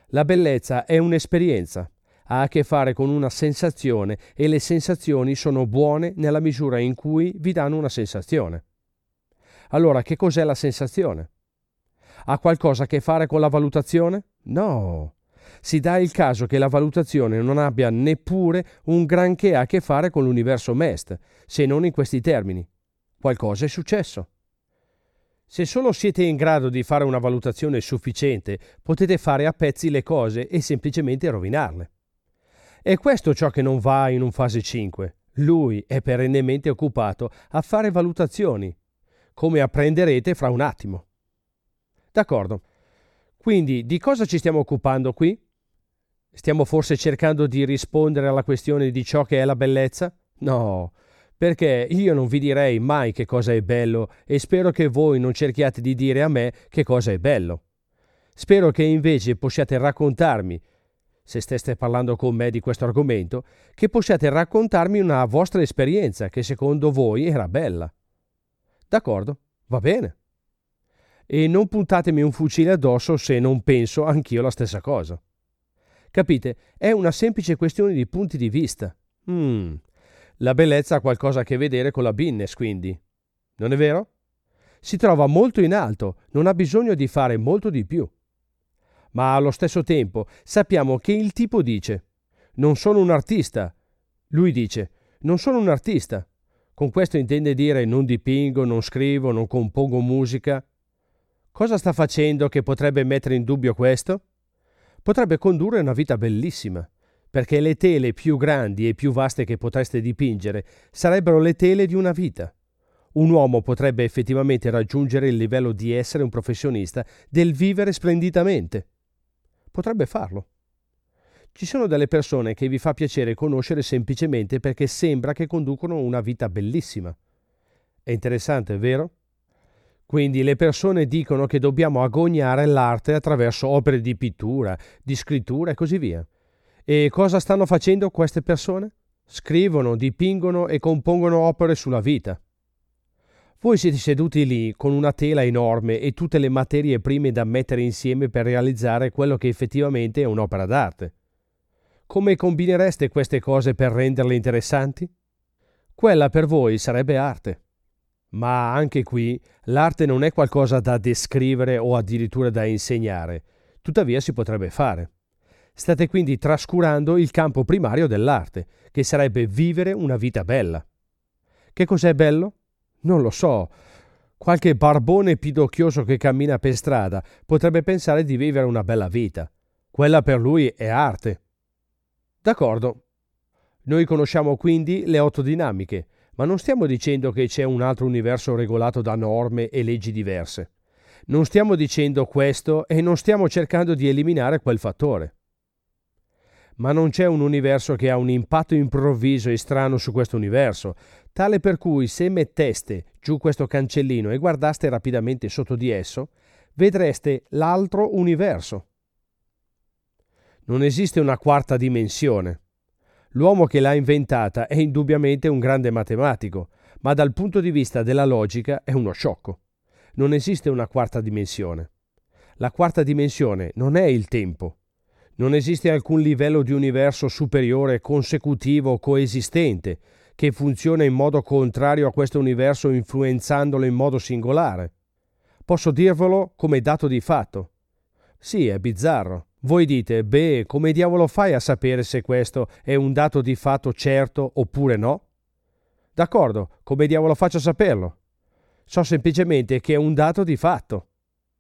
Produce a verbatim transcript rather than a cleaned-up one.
La bellezza è un'esperienza, ha a che fare con una sensazione e le sensazioni sono buone nella misura in cui vi danno una sensazione. Allora, che cos'è la sensazione? Ha qualcosa a che fare con la valutazione? No. Si dà il caso che la valutazione non abbia neppure un granché a che fare con l'universo M E S T, se non in questi termini. Qualcosa è successo. Se solo siete in grado di fare una valutazione sufficiente, potete fare a pezzi le cose e semplicemente rovinarle. È questo ciò che non va in un fase cinque. Lui è perennemente occupato a fare valutazioni, come apprenderete fra un attimo. D'accordo. Quindi, di cosa ci stiamo occupando qui? Stiamo forse cercando di rispondere alla questione di ciò che è la bellezza? No, perché io non vi direi mai che cosa è bello e spero che voi non cerchiate di dire a me che cosa è bello. Spero che invece possiate raccontarmi, se steste parlando con me di questo argomento, che possiate raccontarmi una vostra esperienza che secondo voi era bella. D'accordo, va bene. E non puntatemi un fucile addosso se non penso anch'io la stessa cosa. Capite? È una semplice questione di punti di vista. Mm. La bellezza ha qualcosa a che vedere con la business, quindi. Non è vero? Si trova molto in alto, non ha bisogno di fare molto di più. Ma allo stesso tempo sappiamo che il tipo dice «Non sono un artista». Lui dice «Non sono un artista». Con questo intende dire «non dipingo, non scrivo, non compongo musica». Cosa sta facendo che potrebbe mettere in dubbio questo? Potrebbe condurre una vita bellissima, perché le tele più grandi e più vaste che potreste dipingere sarebbero le tele di una vita. Un uomo potrebbe effettivamente raggiungere il livello di essere un professionista, del vivere splendidamente. Potrebbe farlo. Ci sono delle persone che vi fa piacere conoscere semplicemente perché sembra che conducono una vita bellissima. È interessante, vero? Quindi le persone dicono che dobbiamo agognare l'arte attraverso opere di pittura, di scrittura e così via. E cosa stanno facendo queste persone? Scrivono, dipingono e compongono opere sulla vita. Voi siete seduti lì con una tela enorme e tutte le materie prime da mettere insieme per realizzare quello che effettivamente è un'opera d'arte. Come combinereste queste cose per renderle interessanti? Quella per voi sarebbe arte. Ma anche qui l'arte non è qualcosa da descrivere o addirittura da insegnare, tuttavia si potrebbe fare. State quindi trascurando il campo primario dell'arte, che sarebbe vivere una vita bella. Che cos'è bello? Non lo so. Qualche barbone pidocchioso che cammina per strada potrebbe pensare di vivere una bella vita. Quella per lui è arte. D'accordo. Noi conosciamo quindi le otto dinamiche, ma non stiamo dicendo che c'è un altro universo regolato da norme e leggi diverse. Non stiamo dicendo questo e non stiamo cercando di eliminare quel fattore. Ma non c'è un universo che ha un impatto improvviso e strano su questo universo, tale per cui se metteste giù questo cancellino e guardaste rapidamente sotto di esso, vedreste l'altro universo. Non esiste una quarta dimensione. L'uomo che l'ha inventata è indubbiamente un grande matematico, ma dal punto di vista della logica è uno sciocco. Non esiste una quarta dimensione. La quarta dimensione non è il tempo. Non esiste alcun livello di universo superiore, consecutivo, coesistente, che funziona in modo contrario a questo universo influenzandolo in modo singolare. Posso dirvelo come dato di fatto. Sì, è bizzarro. Voi dite, beh, come diavolo fai a sapere se questo è un dato di fatto certo oppure no? D'accordo, come diavolo faccio a saperlo? So semplicemente che è un dato di fatto.